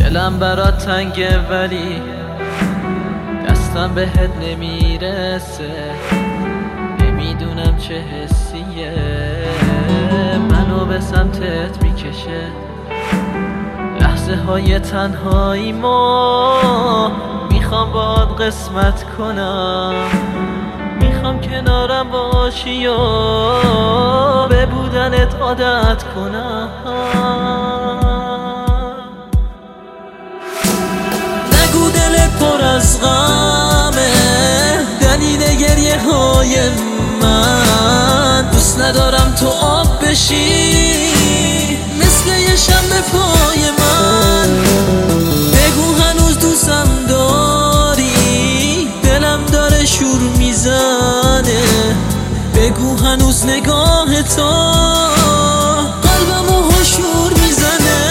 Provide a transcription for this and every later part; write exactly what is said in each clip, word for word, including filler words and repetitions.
دلم برات تنگه ولی دستم بهت نمیرسه، نمیدونم چه حسیه منو به سمتت میکشه. لحظه های تنهایی ما میخوام باد قسمت کنم، میخوام کنارم باشی و به بودنت عادت کنم. نگو دلت پر از غمه دلیل گریه های من، دوست ندارم تو آب بشی مثل یه شمع پای من. بگو هنوز دوستم داری، دلم داره شور میزنه. بگو هنوز نگاه تو قلبمو هشور میزنه.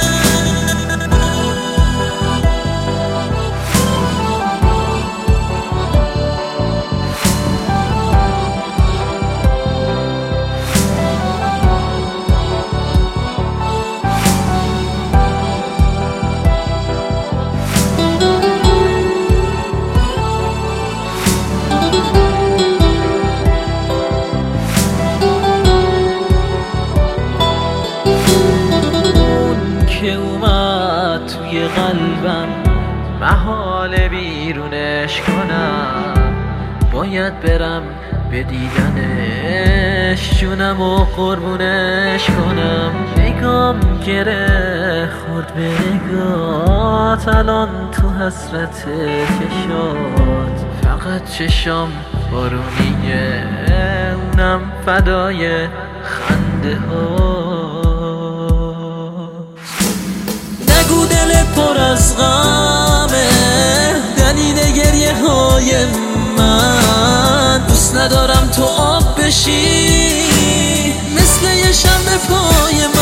که اومد توی قلبم محال بیرونش کنم، باید برم به دیدنش جونم و قربونش کنم. نگام گره خورد به نگات الان تو حسرت چشات، فقط چشام بارونیه اونم فدای خنده ها. نگو دلت پر از غمه دلیل گریه های من، دوست ندارم تو آب بشی مثل یه شمع پای من.